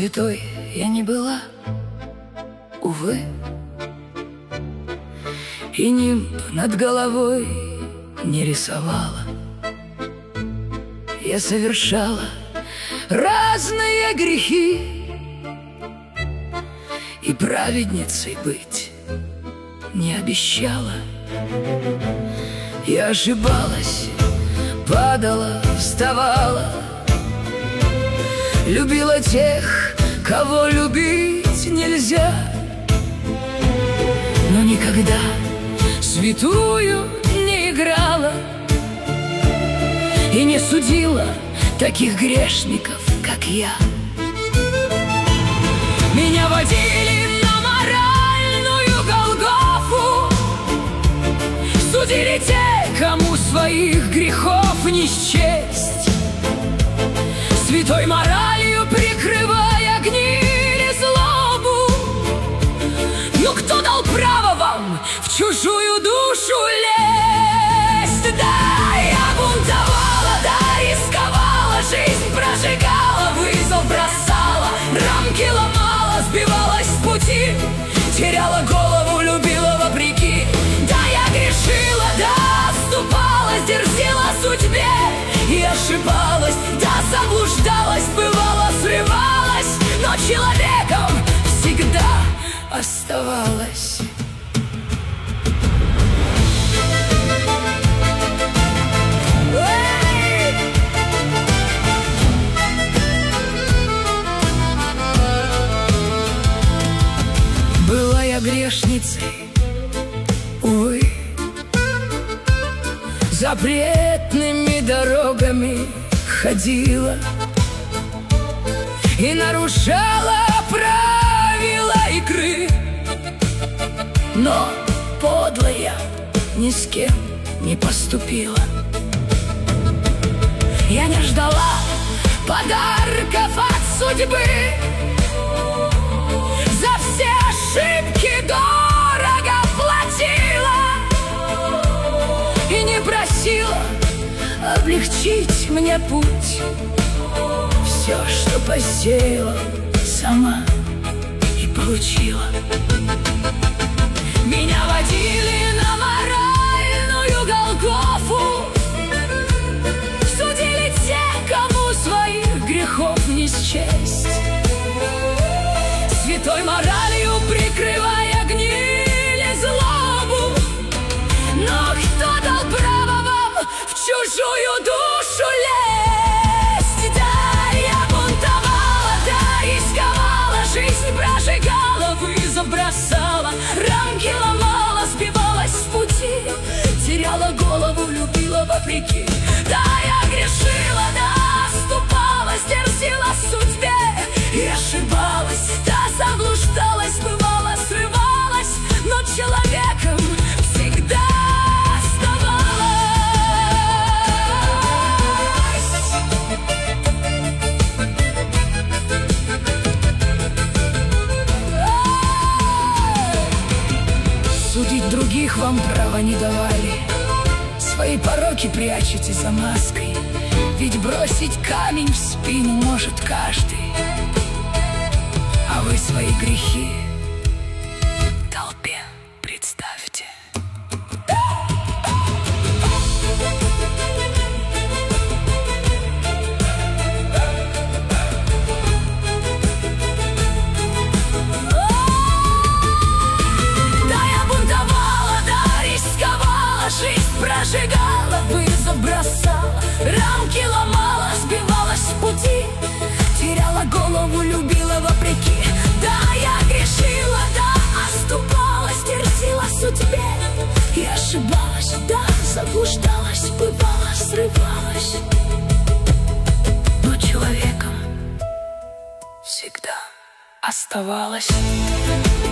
Святой я не была, увы, и нимб над головой не рисовала. Я совершала разные грехи, и праведницей быть не обещала. Я ошибалась, падала, вставала, любила тех, кого любить нельзя, но никогда святую не играла и не судила таких грешников, как я. Меня водили на моральную Голгофу, судили те, кому своих грехов не счесть, святой моралью прикрывая гниль и злобу. Ну кто дал право вам в чужую душу лезть? Да, я бунтовала, да, рисковала, жизнь прожигала, вызов бросала, рамки ломала, сбивалась с пути, теряла голову, любила вопреки. Да, я грешила, да, оступалась, дерзила судьбе и ошибалась, да, заблуждалась, бывало, срывалась, но человеком всегда оставалась. Была я грешницей, увы, запретными дорогами ходила и нарушала правила игры, но подло я ни с кем не поступила. Я не ждала подарков от судьбы, за все ошибки дорого платила и не просила облегчить мне путь. Все, что посеяла, сама и получила. Меня водили на моральную Голгофу, судили те, кому своих грехов не счесть, святой моралью прикрывая гниль и злобу. Но кто дал право вам в чужую душу лезть? Да, я бунтовала, да, рисковала, жизнь прожигала, вызов бросала, рамки ломала, сбивалась с пути, теряла голову, любила вопреки. Да, я грешила, да, оступалась, дерзила судьбе и ошибалась, да, заблуждалась, бывало, срывалась, но человеком всегда оставалась. Судить других вам права не давали, свои пороки прячете за маской, ведь бросить камень в спину может каждый, а вы свои грехи толпе представьте. Да, я бунтовала, да, рисковала, жизнь прожигала, вызов бросала, рамки ломала, сбивалась с пути, теряла голову, любила вопреки. Да, я грешила, да, оступалась, дерзила судьбе и ошибалась, да, заблуждалась, бывало, срывалась, но человеком всегда оставалась.